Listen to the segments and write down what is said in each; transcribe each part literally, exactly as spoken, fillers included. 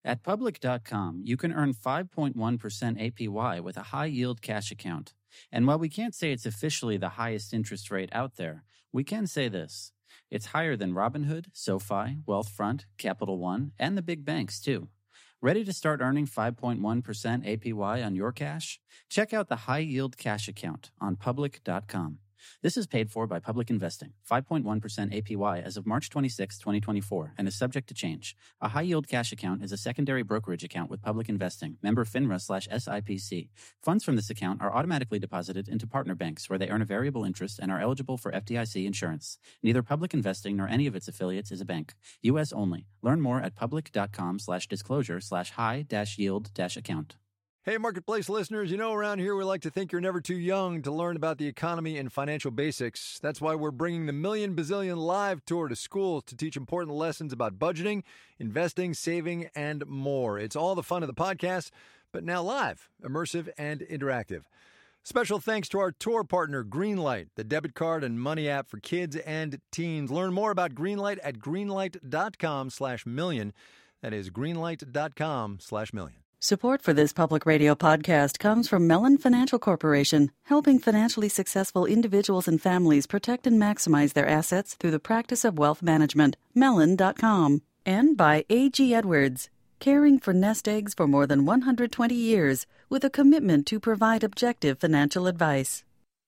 At Public dot com, you can earn five point one percent A P Y with a high-yield cash account. And while we can't say it's officially the highest interest rate out there, we can say this. It's higher than Robinhood, SoFi, Wealthfront, Capital One, and the big banks, too. Ready to start earning five point one percent A P Y on your cash? Check out the high-yield cash account on Public dot com. This is paid for by Public Investing, five point one percent A P Y as of March twenty-sixth, twenty twenty-four, and is subject to change. A high-yield cash account is a secondary brokerage account with Public Investing, member FINRA slash S I P C. Funds from this account are automatically deposited into partner banks where they earn a variable interest and are eligible for F D I C insurance. Neither Public Investing nor any of its affiliates is a bank. U S only. Learn more at Public dot com slash disclosure slash high dash yield dash account. Hey, Marketplace listeners, you know around here we like to think you're never too young to learn about the economy and financial basics. That's why we're bringing the Million Bazillion Live Tour to schools to teach important lessons about budgeting, investing, saving, and more. It's all the fun of the podcast, but now live, immersive, and interactive. Special thanks to our tour partner, Greenlight, the debit card and money app for kids and teens. Learn more about Greenlight at greenlight dot com slash million. That is greenlight dot com slash million. Support for this public radio podcast comes from Mellon Financial Corporation, helping financially successful individuals and families protect and maximize their assets through the practice of wealth management. Mellon dot com. And by A G Edwards, caring for nest eggs for more than one hundred twenty years with a commitment to provide objective financial advice.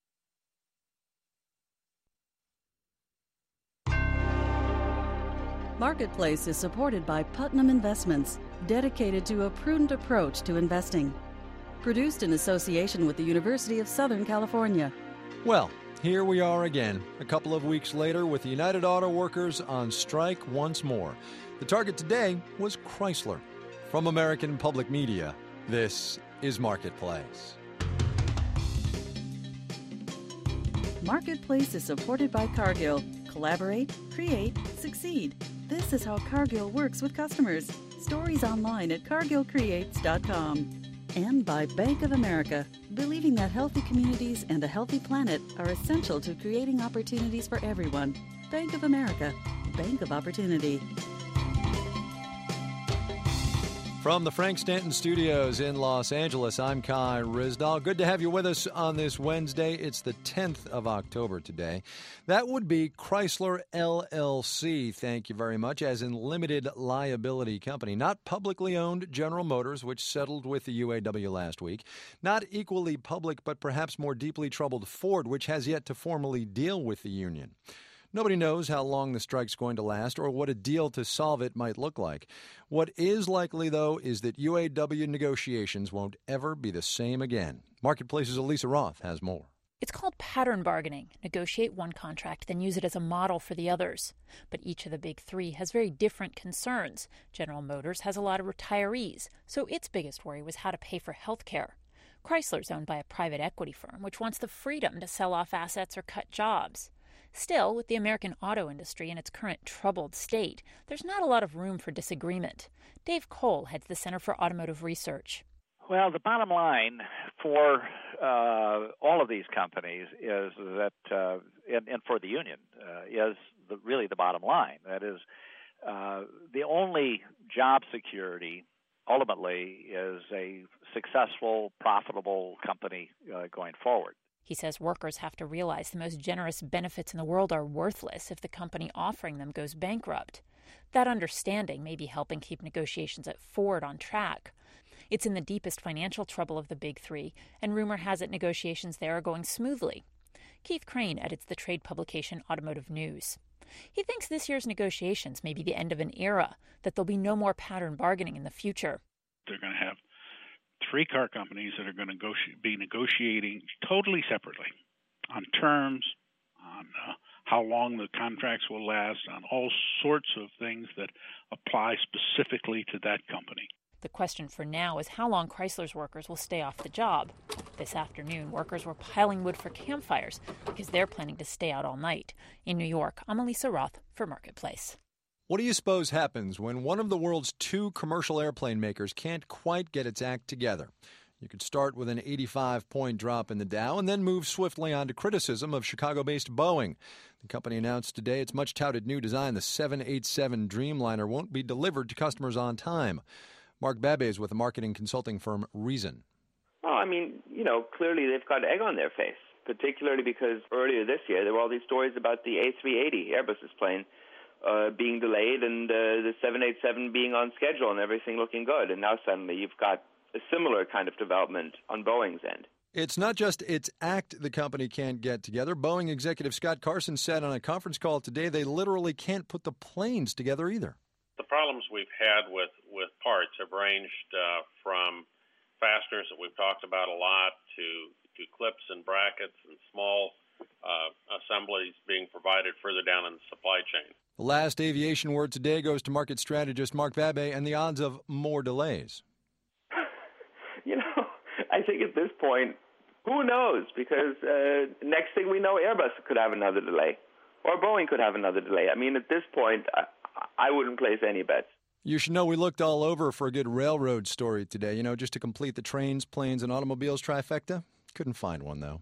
Marketplace is supported by Putnam Investments, dedicated to a prudent approach to investing. Produced in association with the University of Southern California. Well, here we are again, a couple of weeks later with the United Auto Workers on strike once more. The target today was Chrysler. From American Public Media, this is Marketplace. Marketplace is supported by Cargill. Collaborate, create, succeed. This is how Cargill works with customers. Stories online at cargill creates dot com. And by Bank of America, believing that healthy communities and a healthy planet are essential to creating opportunities for everyone. Bank of America, Bank of Opportunity. From the Frank Stanton Studios in Los Angeles, I'm Kai Ryssdal. Good to have you with us on this Wednesday. It's the tenth of October today. That would be Chrysler L L C, thank you very much, as in limited liability company. Not publicly owned General Motors, which settled with the U A W last week. Not equally public, but perhaps more deeply troubled Ford, which has yet to formally deal with the union. Nobody knows how long the strike's going to last or what a deal to solve it might look like. What is likely, though, is that U A W negotiations won't ever be the same again. Marketplace's Elisa Roth has more. It's called pattern bargaining. Negotiate one contract, then use it as a model for the others. But each of the big three has very different concerns. General Motors has a lot of retirees, so its biggest worry was how to pay for health care. Chrysler's owned by a private equity firm, which wants the freedom to sell off assets or cut jobs. Still, with the American auto industry in its current troubled state, there's not a lot of room for disagreement. Dave Cole heads the Center for Automotive Research. Well, the bottom line for uh, all of these companies is that, uh, and, and for the union, uh, is the, really the bottom line. That is, uh, the only job security ultimately is a successful, profitable company uh, going forward. He says workers have to realize the most generous benefits in the world are worthless if the company offering them goes bankrupt. That understanding may be helping keep negotiations at Ford on track. It's in the deepest financial trouble of the big three, and rumor has it negotiations there are going smoothly. Keith Crane edits the trade publication Automotive News. He thinks this year's negotiations may be the end of an era, that there'll be no more pattern bargaining in the future. They're going to have three car companies that are going to negoti- be negotiating totally separately on terms, on uh, how long the contracts will last, on all sorts of things that apply specifically to that company. The question for now is how long Chrysler's workers will stay off the job. This afternoon, workers were piling wood for campfires because they're planning to stay out all night. In New York, I'm Elisa Roth for Marketplace. What do you suppose happens when one of the world's two commercial airplane makers can't quite get its act together? You could start with an eighty-five point drop in the Dow and then move swiftly on to criticism of Chicago-based Boeing. The company announced today its much-touted new design, the seven eighty-seven Dreamliner, won't be delivered to customers on time. Mark Babbe is with the marketing consulting firm Reason. Well, I mean, you know, clearly they've got egg on their face, particularly because earlier this year there were all these stories about the A three eighty, Airbus's plane, uh, being delayed and uh, the seven eighty-seven being on schedule and everything looking good. And now suddenly you've got a similar kind of development on Boeing's end. It's not just its act the company can't get together. Boeing executive Scott Carson said on a conference call today they literally can't put the planes together either. The problems we've had with, with parts have ranged uh, from fasteners that we've talked about a lot to, to clips and brackets and small uh, assemblies being provided further down in the supply chain. The last aviation word today goes to market strategist Mark Babbe and the odds of more delays. You know, I think at this point, who knows? Because uh, next thing we know, Airbus could have another delay, or Boeing could have another delay. I mean, at this point, I, I wouldn't place any bets. You should know we looked all over for a good railroad story today, you know, just to complete the trains, planes, and automobiles trifecta. Couldn't find one, though.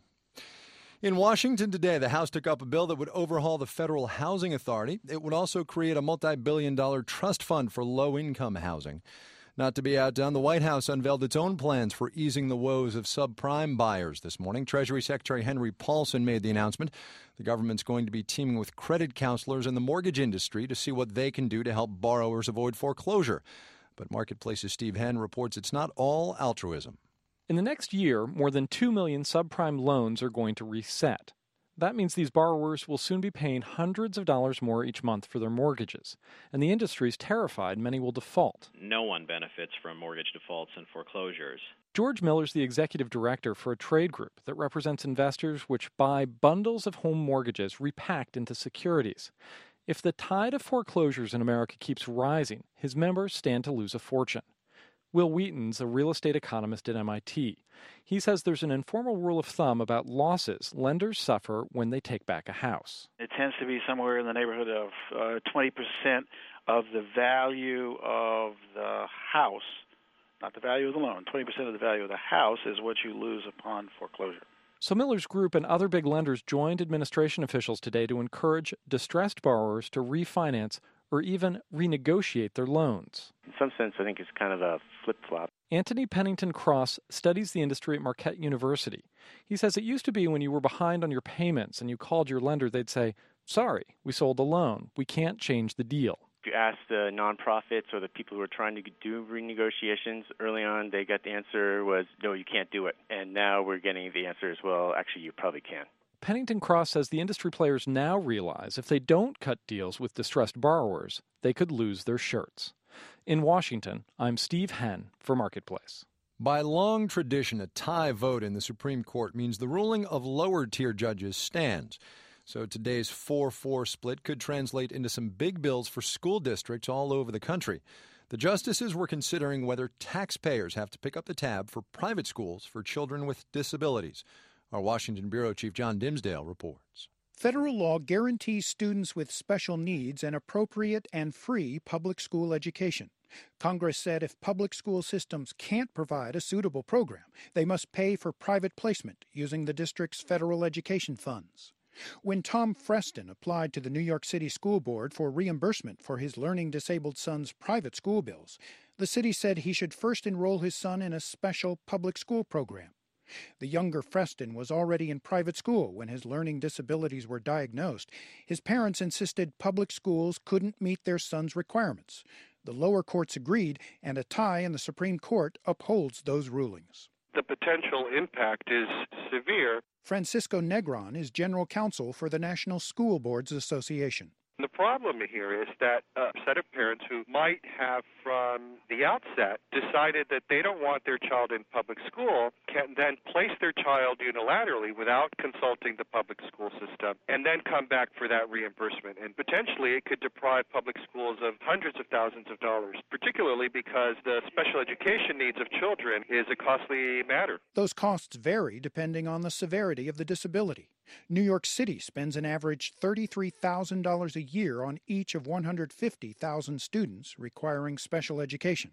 In Washington today, the House took up a bill that would overhaul the Federal Housing Authority. It would also create a multi-billion dollar trust fund for low-income housing. Not to be outdone, the White House unveiled its own plans for easing the woes of subprime buyers this morning. Treasury Secretary Henry Paulson made the announcement. The government's going to be teaming with credit counselors in the mortgage industry to see what they can do to help borrowers avoid foreclosure. But Marketplace's Steve Henn reports it's not all altruism. In the next year, more than two million subprime loans are going to reset. That means these borrowers will soon be paying hundreds of dollars more each month for their mortgages. And the industry's terrified many will default. No one benefits from mortgage defaults and foreclosures. George Miller's the executive director for a trade group that represents investors which buy bundles of home mortgages repacked into securities. If the tide of foreclosures in America keeps rising, his members stand to lose a fortune. Will Wheaton's a real estate economist at M I T. He says there's an informal rule of thumb about losses lenders suffer when they take back a house. It tends to be somewhere in the neighborhood of uh, twenty percent of the value of the house, not the value of the loan. twenty percent of the value of the house is what you lose upon foreclosure. So Miller's group and other big lenders joined administration officials today to encourage distressed borrowers to refinance or even renegotiate their loans. In some sense, I think it's kind of a flip-flop. Anthony Pennington Cross studies the industry at Marquette University. He says it used to be when you were behind on your payments and you called your lender, they'd say, sorry, we sold the loan. We can't change the deal. If you ask the nonprofits or the people who are trying to do renegotiations, early on they got the answer was, no, you can't do it. And now we're getting the answer as well, actually, you probably can. Pennington Cross says the industry players now realize if they don't cut deals with distressed borrowers, they could lose their shirts. In Washington, I'm Steve Henn for Marketplace. By long tradition, a tie vote in the Supreme Court means the ruling of lower-tier judges stands. So today's four four split could translate into some big bills for school districts all over the country. The justices were considering whether taxpayers have to pick up the tab for private schools for children with disabilities. Our Washington Bureau Chief John Dimsdale reports. Federal law guarantees students with special needs an appropriate and free public school education. Congress said if public school systems can't provide a suitable program, they must pay for private placement using the district's federal education funds. When Tom Freston applied to the New York City School Board for reimbursement for his learning disabled son's private school bills, the city said he should first enroll his son in a special public school program. The younger Freston was already in private school when his learning disabilities were diagnosed. His parents insisted public schools couldn't meet their son's requirements. The lower courts agreed, and a tie in the Supreme Court upholds those rulings. The potential impact is severe. Francisco Negron is general counsel for the National School Boards Association. The problem here is that a set of parents who might have from the outset decided that they don't want their child in public school can then place their child unilaterally without consulting the public school system and then come back for that reimbursement. And potentially it could deprive public schools of hundreds of thousands of dollars, particularly because the special education needs of children is a costly matter. Those costs vary depending on the severity of the disability. New York City spends an average thirty-three thousand dollars a year on each of one hundred fifty thousand students requiring special education.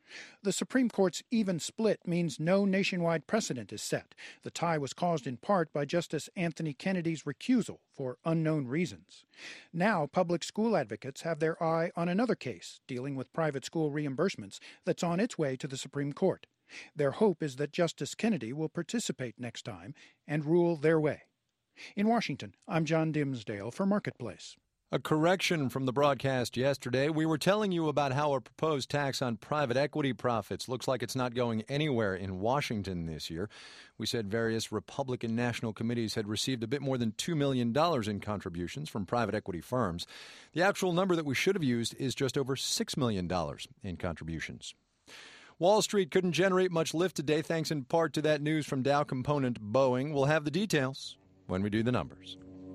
The Supreme Court's even split means no nationwide precedent is set. The tie was caused in part by Justice Anthony Kennedy's recusal for unknown reasons. Now, public school advocates have their eye on another case dealing with private school reimbursements that's on its way to the Supreme Court. Their hope is that Justice Kennedy will participate next time and rule their way. In Washington, I'm John Dimsdale for Marketplace. A correction from the broadcast yesterday. We were telling you about how a proposed tax on private equity profits looks like it's not going anywhere in Washington this year. We said various Republican national committees had received a bit more than two million dollars in contributions from private equity firms. The actual number that we should have used is just over six million dollars in contributions. Wall Street couldn't generate much lift today, thanks in part to that news from Dow component Boeing. We'll have the details when we do the numbers.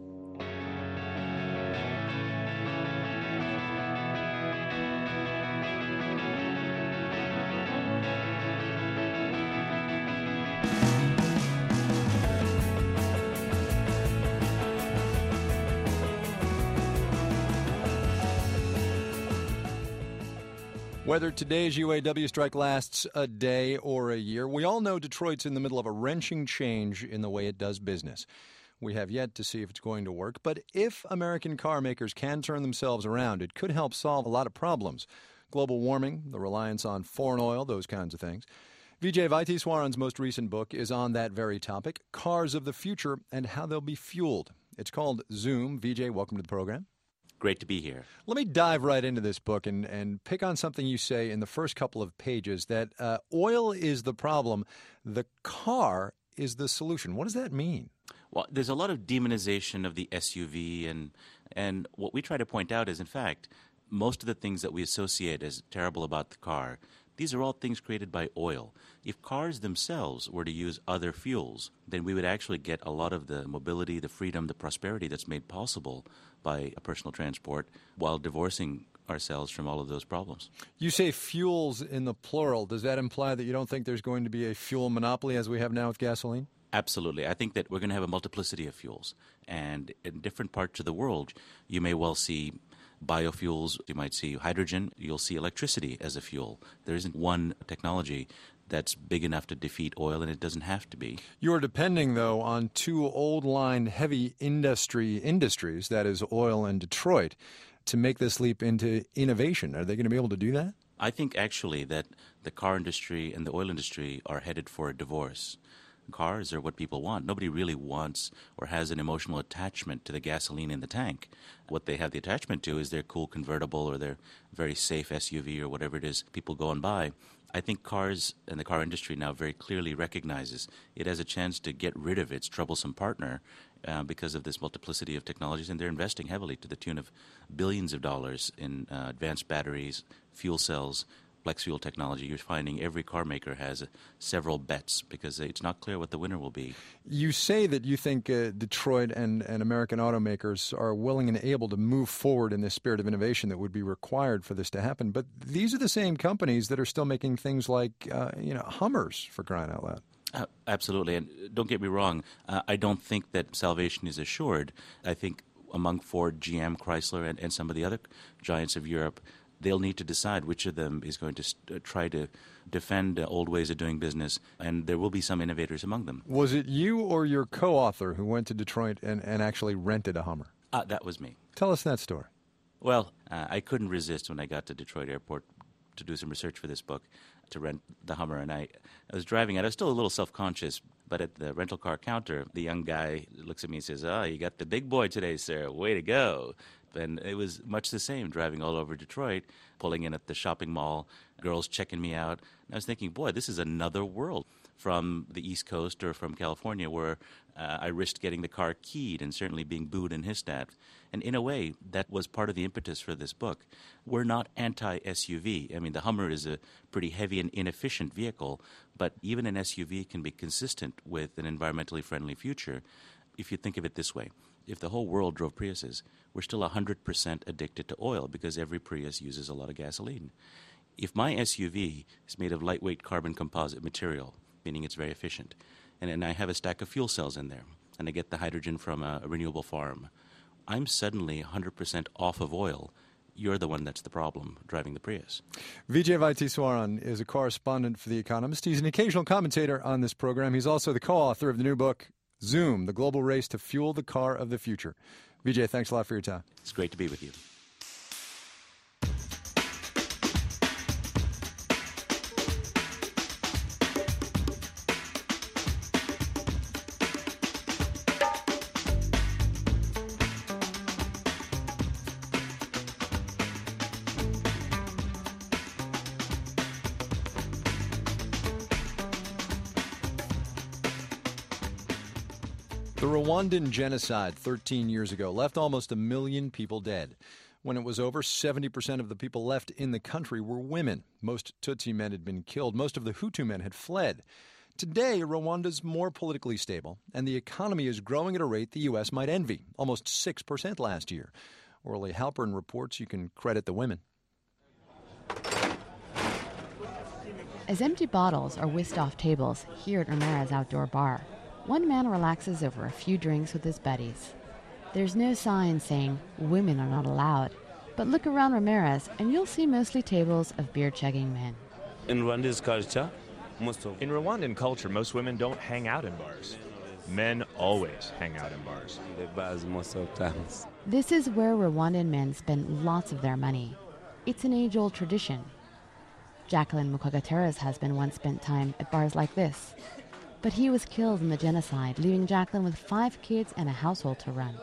Whether today's U A W strike lasts a day or a year, we all know Detroit's in the middle of a wrenching change in the way it does business. We have yet to see if it's going to work, but if American car makers can turn themselves around, it could help solve a lot of problems. Global warming, the reliance on foreign oil, those kinds of things. Vijay Vaitheeswaran's most recent book is on that very topic, Cars of the Future and How They'll Be Fueled. It's called Zoom. Vijay, welcome to the program. Great to be here. Let me dive right into this book and, and pick on something you say in the first couple of pages, that uh, oil is the problem, the car is the solution. What does that mean? Well, there's a lot of demonization of the S U V, and and what we try to point out is, in fact, most of the things that we associate as terrible about the car, these are all things created by oil. If cars themselves were to use other fuels, then we would actually get a lot of the mobility, the freedom, the prosperity that's made possible by personal transport while divorcing ourselves from all of those problems. You say fuels in the plural. Does that imply that you don't think there's going to be a fuel monopoly as we have now with gasoline? Absolutely. I think that we're going to have a multiplicity of fuels. And in different parts of the world, you may well see biofuels, you might see hydrogen, you'll see electricity as a fuel. There isn't one technology that's big enough to defeat oil, and it doesn't have to be. You're depending, though, on two old-line heavy industry industries, that is oil and Detroit, to make this leap into innovation. Are they going to be able to do that? I think, actually, that the car industry and the oil industry are headed for a divorce. Cars are what people want. Nobody really wants or has an emotional attachment to the gasoline in the tank. What they have the attachment to is their cool convertible or their very safe S U V or whatever it is people go and buy. I think cars and the car industry now very clearly recognizes it has a chance to get rid of its troublesome partner uh, because of this multiplicity of technologies, and they're investing heavily to the tune of billions of dollars in uh, advanced batteries, fuel cells, flex fuel technology. You're finding every car maker has uh, several bets because it's not clear what the winner will be. You say that you think uh, Detroit and, and American automakers are willing and able to move forward in this spirit of innovation that would be required for this to happen, but these are the same companies that are still making things like uh, you know, Hummers, for crying out loud. Uh, absolutely, and don't get me wrong, uh, I don't think that salvation is assured. I think among Ford, G M, Chrysler, and, and some of the other giants of Europe, they'll need to decide which of them is going to st- try to defend uh, old ways of doing business, and there will be some innovators among them. Was it you or your co-author who went to Detroit and, and actually rented a Hummer? Uh, that was me. Tell us that story. Well, uh, I couldn't resist when I got to Detroit Airport to do some research for this book to rent the Hummer, and I, I was driving it. I was still a little self-conscious, but at the rental car counter, the young guy looks at me and says, "Oh, you got the big boy today, sir. Way to go." And it was much the same, driving all over Detroit, pulling in at the shopping mall, girls checking me out. And I was thinking, boy, this is another world from the East Coast or from California, where uh, I risked getting the car keyed and certainly being booed and hissed at. And in a way, that was part of the impetus for this book. We're not anti-S U V. I mean, the Hummer is a pretty heavy and inefficient vehicle, but even an S U V can be consistent with an environmentally friendly future if you think of it this way. If the whole world drove Priuses, we're still one hundred percent addicted to oil because every Prius uses a lot of gasoline. If my S U V is made of lightweight carbon composite material, meaning it's very efficient, and, and I have a stack of fuel cells in there, and I get the hydrogen from a, a renewable farm, I'm suddenly one hundred percent off of oil you're the one that's the problem driving the Prius. Vijay Vaitiswaran is a correspondent for The Economist. He's an occasional commentator on this program. He's also the co-author of the new book, Zoom, The Global Race to Fuel the Car of the Future. Vijay, thanks a lot for your time. It's great to be with you. The Rwandan genocide thirteen years ago left almost a million people dead. When it was over, seventy percent of the people left in the country were women. Most Tutsi men had been killed. Most of the Hutu men had fled. Today, Rwanda's more politically stable, and the economy is growing at a rate the U S might envy, almost six percent last year. Orly Halpern reports you can credit the women. As empty bottles are whisked off tables here at Ramirez Outdoor Bar, one man relaxes over a few drinks with his buddies. There's no sign saying women are not allowed, but look around Ramirez and you'll see mostly tables of beer-chugging men. In Rwanda's culture, most of in Rwandan culture, most women don't hang out in bars. Men always hang out in bars. The bars most of times. This is where Rwandan men spend lots of their money. It's an age-old tradition. Jacqueline Mukwagatera's husband once spent time at bars like this. But he was killed in the genocide, leaving Jacqueline with five kids and a household to run.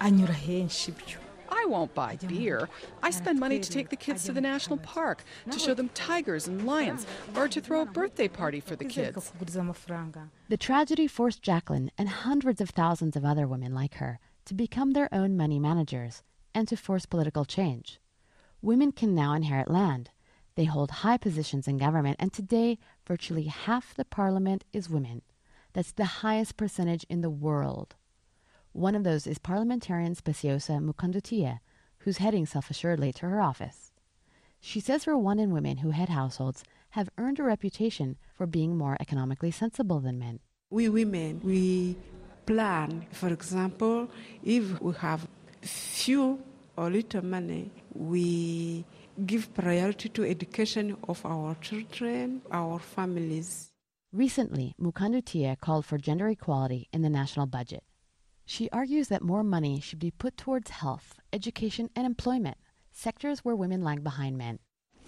I won't buy beer. I spend money to take the kids to the national park, to show them tigers and lions, or to throw a birthday party for the kids. The tragedy forced Jacqueline and hundreds of thousands of other women like her to become their own money managers and to force political change. Women can now inherit land. They hold high positions in government, and today virtually half the parliament is women. That's the highest percentage in the world. One of those is parliamentarian Speciosa Mukandutia, who's heading self-assuredly to her office. She says Rwandan women who head households have earned a reputation for being more economically sensible than men. We women, we plan. For example, if we have few or little money, we give priority to education of our children, our families. Recently, Mukandutia called for gender equality in the national budget. She argues that more money should be put towards health, education, and employment, sectors where women lag behind men.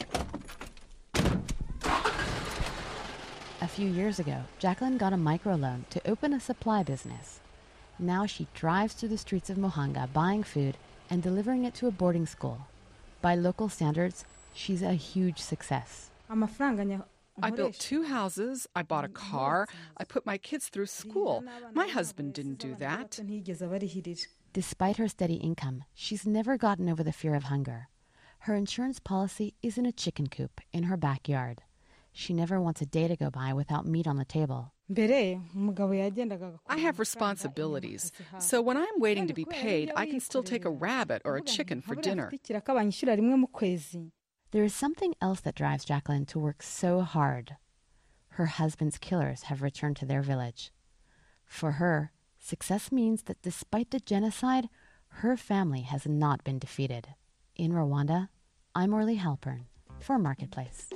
A few years ago, Jacqueline got a microloan to open a supply business. Now she drives through the streets of Muhanga buying food and delivering it to a boarding school. By local standards, she's a huge success. I built two houses, I bought a car, I put my kids through school. My husband didn't do that. Despite her steady income, she's never gotten over the fear of hunger. Her insurance policy is in a chicken coop in her backyard. She never wants a day to go by without meat on the table. I have responsibilities, so when I'm waiting to be paid, I can still take a rabbit or a chicken for dinner. There is something else that drives Jacqueline to work so hard. Her husband's killers have returned to their village. For her, success means that despite the genocide, her family has not been defeated. In Rwanda, I'm Orly Halpern for Marketplace.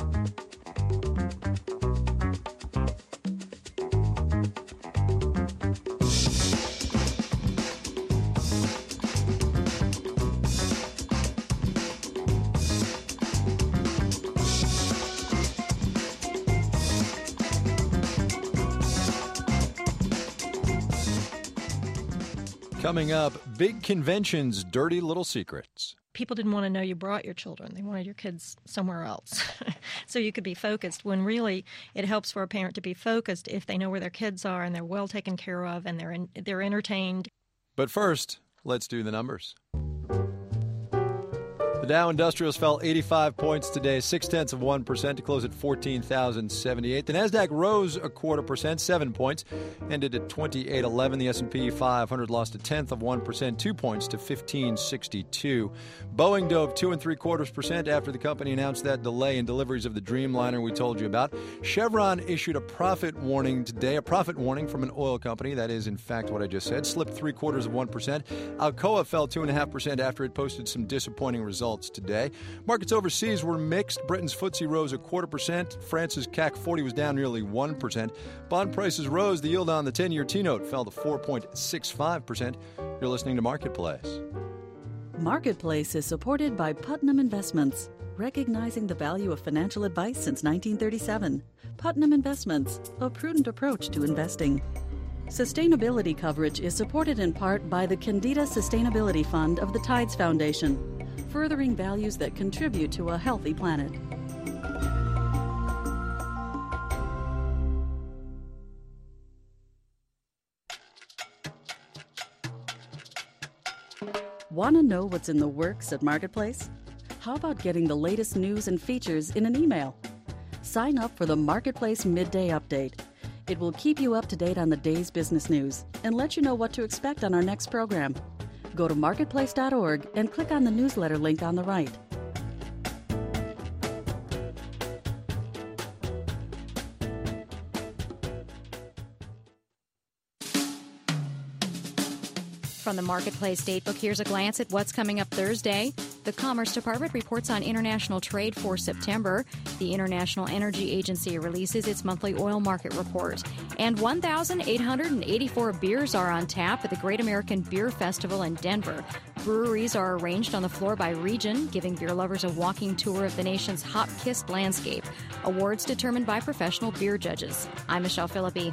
Coming up, big conventions, dirty little secrets. People didn't want to know you brought your children. They wanted your kids somewhere else. So you could be focused, when really it helps for a parent to be focused if they know where their kids are and they're well taken care of and they're in, they're entertained. But first, let's do the numbers. The Dow Industrials fell eighty-five points today, six-tenths of one percent to close at fourteen thousand seventy-eight. The Nasdaq rose a quarter percent, seven points, ended at twenty-eight eleven. The S and P five hundred lost a tenth of one percent, two points to fifteen sixty-two. Boeing dove two and three quarters percent after the company announced that delay in deliveries of the Dreamliner we told you about. Chevron issued a profit warning today, a profit warning from an oil company. That is, in fact, what I just said. Slipped three quarters of one percent. Alcoa fell two and a half percent after it posted some disappointing results results today. Markets overseas were mixed. Britain's F T S E rose a quarter percent. France's C A C forty was down nearly one percent. Bond prices rose. The yield on the ten-year T-note fell to four point six five percent. You're listening to Marketplace. Marketplace is supported by Putnam Investments, recognizing the value of financial advice since nineteen thirty-seven. Putnam Investments, a prudent approach to investing. Sustainability coverage is supported in part by the Candida Sustainability Fund of the Tides Foundation, furthering values that contribute to a healthy planet. Want to know what's in the works at Marketplace? How about getting the latest news and features in an email? Sign up for the Marketplace Midday Update. It will keep you up to date on the day's business news and let you know what to expect on our next program. Go to marketplace dot org and click on the newsletter link on the right. From the Marketplace Datebook, here's a glance at what's coming up Thursday. The Commerce Department reports on international trade for September. The International Energy Agency releases its monthly oil market report. And one thousand eight hundred eighty-four beers are on tap at the Great American Beer Festival in Denver. Breweries are arranged on the floor by region, giving beer lovers a walking tour of the nation's hop-kissed landscape. Awards determined by professional beer judges. I'm Michelle Philippi.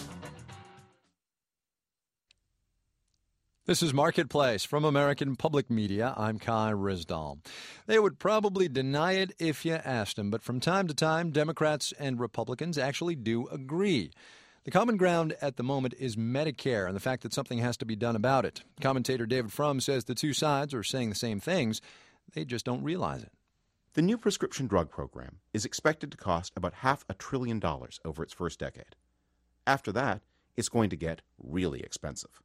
This is Marketplace from American Public Media. I'm Kai Ryssdal. They would probably deny it if you asked them, but from time to time, Democrats and Republicans actually do agree. The common ground at the moment is Medicare and the fact that something has to be done about it. Commentator David Frum says the two sides are saying the same things. They just don't realize it. The new prescription drug program is expected to cost about half a trillion dollars over its first decade. After that, it's going to get really expensive.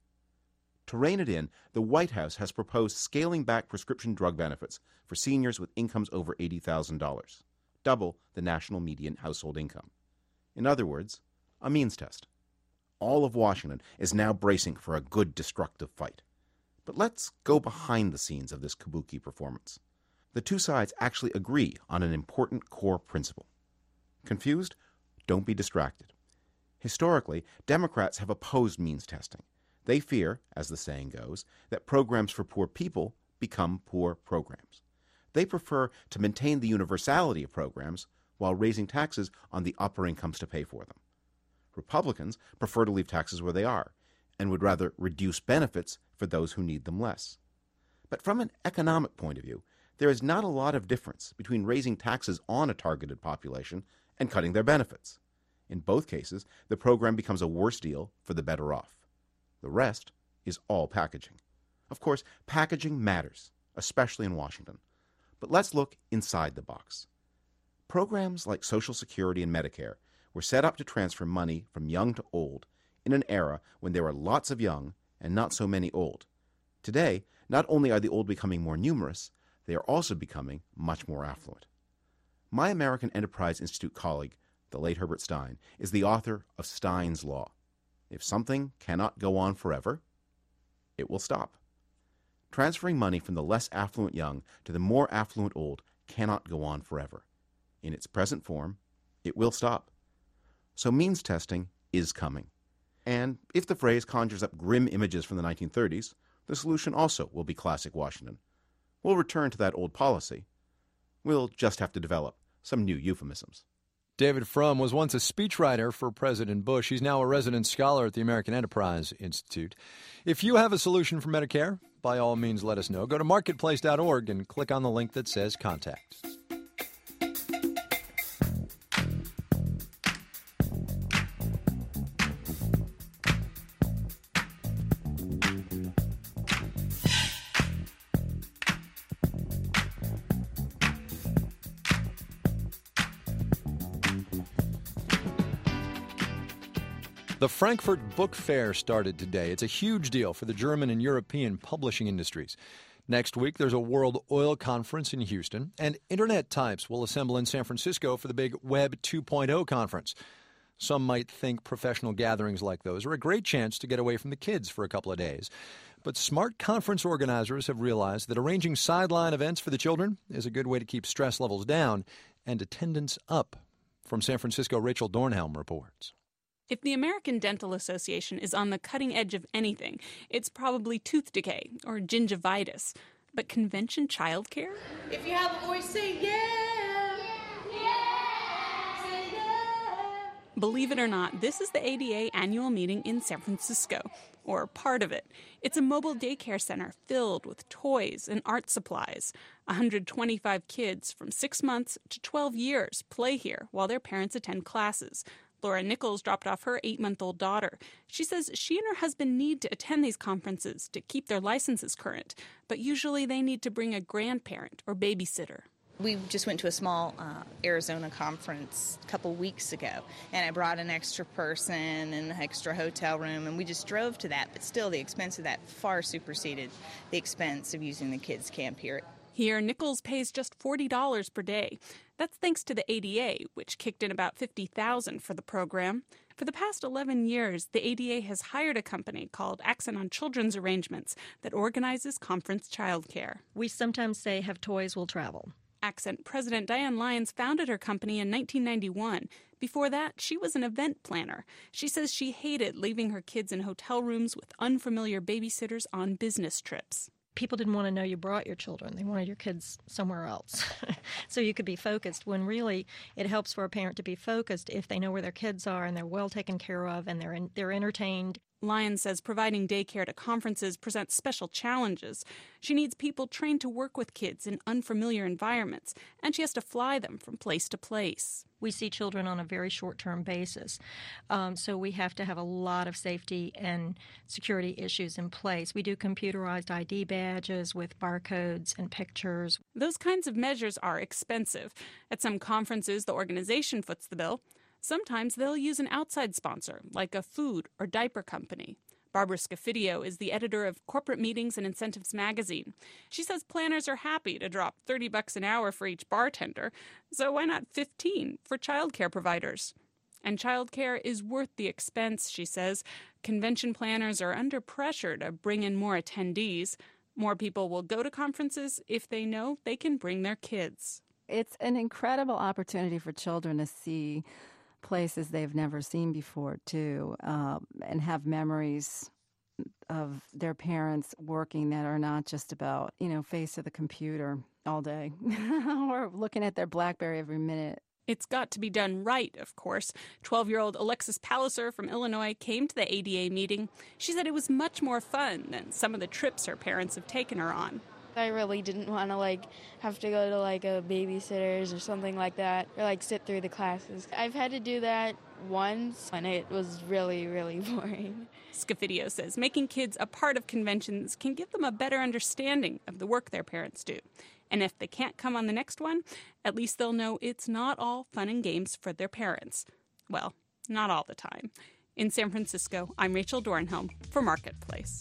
To rein it in, the White House has proposed scaling back prescription drug benefits for seniors with incomes over eighty thousand dollars, double the national median household income. In other words, a means test. All of Washington is now bracing for a good destructive fight. But let's go behind the scenes of this kabuki performance. The two sides actually agree on an important core principle. Confused? Don't be distracted. Historically, Democrats have opposed means testing. They fear, as the saying goes, that programs for poor people become poor programs. They prefer to maintain the universality of programs while raising taxes on the upper incomes to pay for them. Republicans prefer to leave taxes where they are and would rather reduce benefits for those who need them less. But from an economic point of view, there is not a lot of difference between raising taxes on a targeted population and cutting their benefits. In both cases, the program becomes a worse deal for the better off. The rest is all packaging. Of course, packaging matters, especially in Washington. But let's look inside the box. Programs like Social Security and Medicare were set up to transfer money from young to old in an era when there were lots of young and not so many old. Today, not only are the old becoming more numerous, they are also becoming much more affluent. My American Enterprise Institute colleague, the late Herbert Stein, is the author of Stein's Law. If something cannot go on forever, it will stop. Transferring money from the less affluent young to the more affluent old cannot go on forever. In its present form, it will stop. So means testing is coming. And if the phrase conjures up grim images from the nineteen thirties, the solution also will be classic Washington. We'll return to that old policy. We'll just have to develop some new euphemisms. David Frum was once a speechwriter for President Bush. He's now a resident scholar at the American Enterprise Institute. If you have a solution for Medicare, by all means let us know. Go to marketplace dot org and click on the link that says Contact. The Frankfurt Book Fair started today. It's a huge deal for the German and European publishing industries. Next week, there's a World Oil Conference in Houston, and Internet types will assemble in San Francisco for the big Web two point oh conference. Some might think professional gatherings like those are a great chance to get away from the kids for a couple of days. But smart conference organizers have realized that arranging sideline events for the children is a good way to keep stress levels down and attendance up. From San Francisco, Rachel Dornhelm reports. If the American Dental Association is on the cutting edge of anything, it's probably tooth decay or gingivitis. But convention childcare? If you have a voice, say yeah. Believe it or not, this is the A D A annual meeting in San Francisco, or part of it. It's a mobile daycare center filled with toys and art supplies. one hundred twenty-five kids from six months to twelve years play here while their parents attend classes. Laura Nichols dropped off her eight-month-old daughter. She says she and her husband need to attend these conferences to keep their licenses current, but usually they need to bring a grandparent or babysitter. We just went to a small uh, Arizona conference a couple weeks ago, and I brought an extra person and an extra hotel room, and we just drove to that, but still the expense of that far superseded the expense of using the kids' camp here. Here, Nichols pays just forty dollars per day. That's thanks to the A D A, which kicked in about fifty thousand dollars for the program. For the past eleven years, the A D A has hired a company called Accent on Children's Arrangements that organizes conference childcare. We sometimes say, have toys, will travel. Accent President Diane Lyons founded her company in nineteen ninety-one. Before that, she was an event planner. She says she hated leaving her kids in hotel rooms with unfamiliar babysitters on business trips. People didn't want to know you brought your children. They wanted your kids somewhere else. So you could be focused, when really it helps for a parent to be focused if they know where their kids are and they're well taken care of and they're in, they're entertained. Lyons says providing daycare to conferences presents special challenges. She needs people trained to work with kids in unfamiliar environments, and she has to fly them from place to place. We see children on a very short-term basis, um, so we have to have a lot of safety and security issues in place. We do computerized I D badges with barcodes and pictures. Those kinds of measures are expensive. At some conferences, the organization foots the bill. Sometimes they'll use an outside sponsor, like a food or diaper company. Barbara Scafidio is the editor of Corporate Meetings and Incentives magazine. She says planners are happy to drop thirty bucks an hour for each bartender, so why not fifteen for childcare providers? And childcare is worth the expense, she says. Convention planners are under pressure to bring in more attendees. More people will go to conferences if they know they can bring their kids. It's an incredible opportunity for children to see places they've never seen before, too, um, and have memories of their parents working that are not just about, you know, face of the computer all day or looking at their BlackBerry every minute. It's got to be done right, of course. twelve-year-old Alexis Palliser from Illinois came to the A D A meeting. She said it was much more fun than some of the trips her parents have taken her on. I really didn't want to, like, have to go to, like, a babysitter's or something like that, or, like, sit through the classes. I've had to do that once, and it was really, really boring. Scafidio says making kids a part of conventions can give them a better understanding of the work their parents do. And if they can't come on the next one, at least they'll know it's not all fun and games for their parents. Well, not all the time. In San Francisco, I'm Rachel Dornhelm for Marketplace.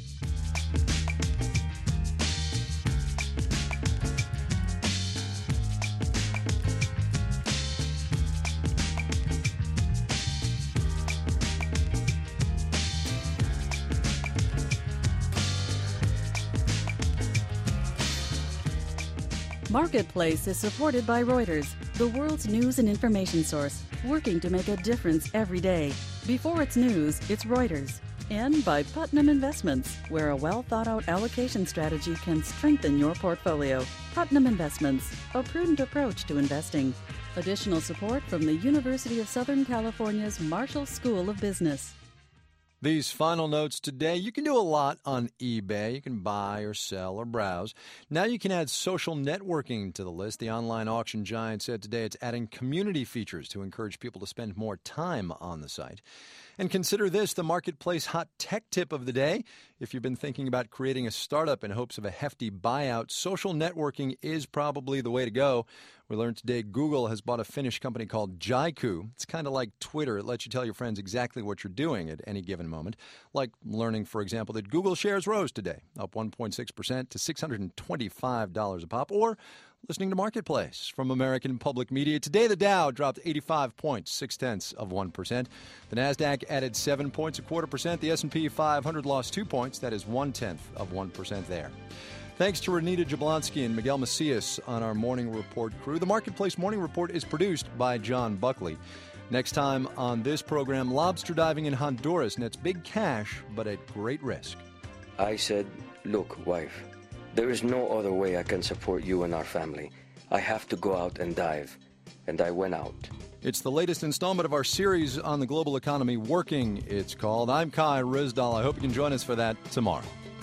Marketplace is supported by Reuters, the world's news and information source, working to make a difference every day. Before it's news, it's Reuters. And by Putnam Investments, where a well-thought-out allocation strategy can strengthen your portfolio. Putnam Investments, a prudent approach to investing. Additional support from the University of Southern California's Marshall School of Business. These final notes today, you can do a lot on eBay. You can buy or sell or browse. Now you can add social networking to the list. The online auction giant said today it's adding community features to encourage people to spend more time on the site. And consider this, the Marketplace hot tech tip of the day. If you've been thinking about creating a startup in hopes of a hefty buyout, social networking is probably the way to go. We learned today Google has bought a Finnish company called Jaiku. It's kind of like Twitter. It lets you tell your friends exactly what you're doing at any given moment. Like learning, for example, that Google shares rose today, up one point six percent to six hundred twenty-five dollars a pop. Or Listening to Marketplace from American Public Media. Today, the Dow dropped eighty-five points, six-tenths of one percent. The NASDAQ added seven points, a quarter percent. The S and P five hundred lost two points. That is one-tenth of one percent there. Thanks to Renita Jablonski and Miguel Macias on our Morning Report crew. The Marketplace Morning Report is produced by John Buckley. Next time on this program, lobster diving in Honduras nets big cash, but at great risk. I said, look, wife, there is no other way I can support you and our family. I have to go out and dive. And I went out. It's the latest installment of our series on the global economy, Working, it's called. I'm Kai Ryssdal. I hope you can join us for that tomorrow.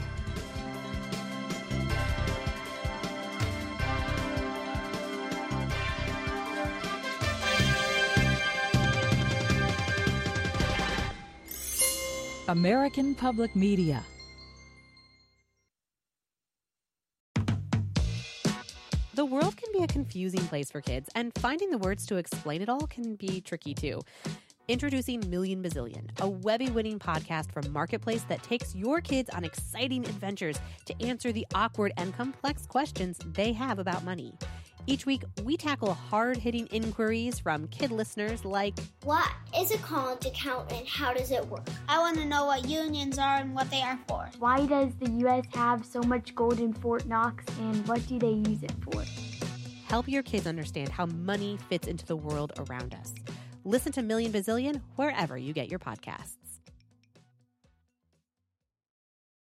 American Public Media. The world can be a confusing place for kids, and finding the words to explain it all can be tricky too. Introducing Million Bazillion, a Webby-winning podcast from Marketplace that takes your kids on exciting adventures to answer the awkward and complex questions they have about money. Each week, we tackle hard-hitting inquiries from kid listeners like, what is a college account and how does it work? I want to know what unions are and what they are for. Why does the U S have so much gold in Fort Knox and what do they use it for? Help your kids understand how money fits into the world around us. Listen to Million Bazillion wherever you get your podcasts.